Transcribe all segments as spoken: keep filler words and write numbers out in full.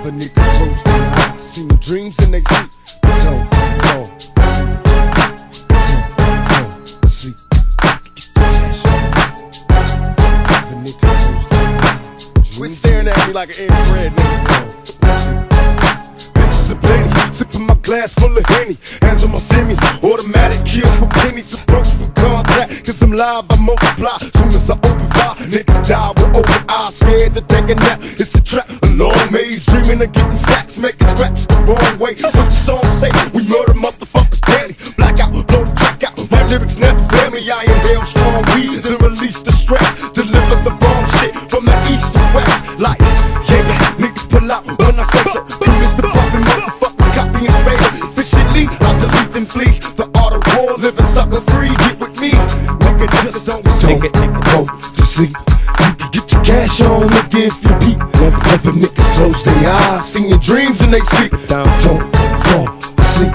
Other niggas close their eyes, seeing dreams in they sleep, but don't fall asleep. Other niggas close their eyes. Quit staring at me like an infrared nigga. Bitches are plenty, sipping my glass full of Henny. Hands on my semi, automatic kill for pennies. Approach for contact, cause I'm live, I multiply. Soon as I open fire, niggas die with open eyes. Scared to take a nap, it's a trap. A long maze, dreaming of getting stacks. Making scratch the wrong way. What the song say? We murder motherfuckers daily. Blackout, blow the track out. My lyrics never fail me. I inhale strong weed to release the stress. Deliver the bomb shit from the east to west. Like, yeah, yeah, niggas pull out when I say so. Miss the poppin' motherfuckers copying fatal. Efficiently, I delete them flee. The art of war, living sucker free. Get with me, nigga, just don't don't go to sleep. You can get your cash on, nigga, if you peep. Other niggas close their eyes, seeing dreams in they sleep. Don't fall asleep.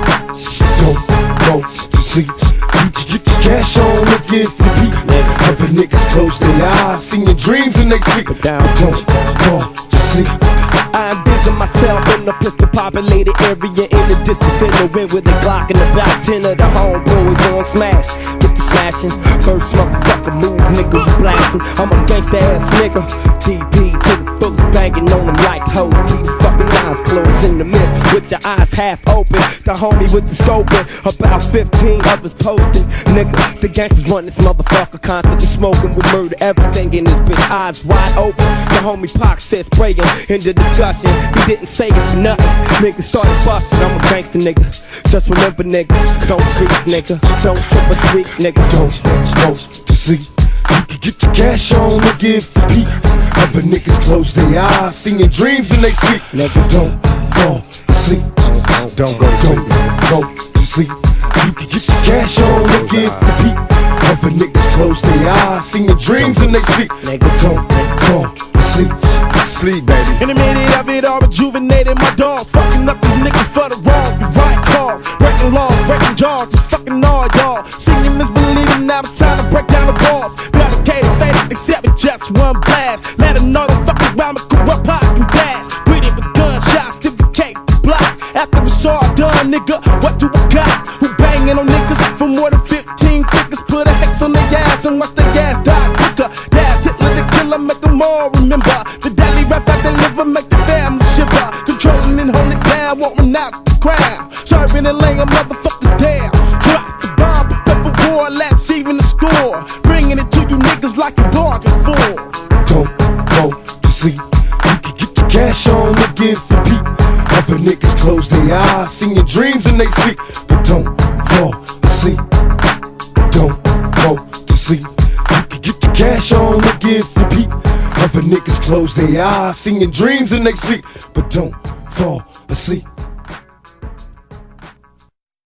Don't go to sleep. You can get your cash on, nigga, if you peep. Other niggas close their eyes, seeing dreams in they sleep. Don't fall to sleep. I envision myself in a pistol populated area in the distance in the wind with a Glock in about ten of the homeboys on smash. Get the smashing, first motherfucker move, nigga, you blasting. I'm a gangsta ass nigga, T P to the folks banging on them like hoes. These fucking eyes closed in the mist with your eyes half open. The homie with the scoping, about fifteen others posting. Nigga, the gangsters run this motherfucker, constantly smoking with murder, everything in this bitch, eyes wide open. The homie Pac said spray him in the discussion. He didn't say it for nothing. Nigga started busting. I'm a gangster nigga. Just remember nigga, don't sleep nigga. Don't trip or tweak nigga. Don't go to sleep. You can get your cash on, nigga, if you peep. Other niggas close their eyes, seeing dreams in they sleep. Nigga, don't fall asleep. Don't go to sleep. Don't go to sleep. You can get your cash on, nigga, if you peep. Other niggas close their eyes, seeing dreams in they sleep. Nigga, don't fall asleep. Sleep, baby. In a minute of it all, rejuvenated my dogs. Fucking up these niggas for the wrong. You right cars, breaking laws, breaking jaws. Just fucking all y'all. Seeing is believing, now it's time to break down the walls. Barricaded, faded, except with just one blast. Let them know the fucking rhyme and corrupt pop and dash. Beat it with gunshots, certificate the block. After it's all done, nigga, what do I got? Who banging on niggas for more than fifteen figures? Put a hex on their ass and watch their ass die quicker. That's Hitler the killer, make them all remember. The daily rap I deliver, make the family shiver. Controlling and holding down, won't renounce the crown. Serving and laying motherfuckers down. Drop the bomb, prepare for war, let's even the score. Bringing it to you niggas like a bargain for. Don't go to sleep. You can get your cash on, nigga, if you peep. Other niggas close their eyes, seeing dreams in they sleep. But don't fall asleep. Don't go to sleep. You can get your cash on, nigga, if you peep. Other niggas close their eyes, seeing dreams in they sleep. But don't fall asleep.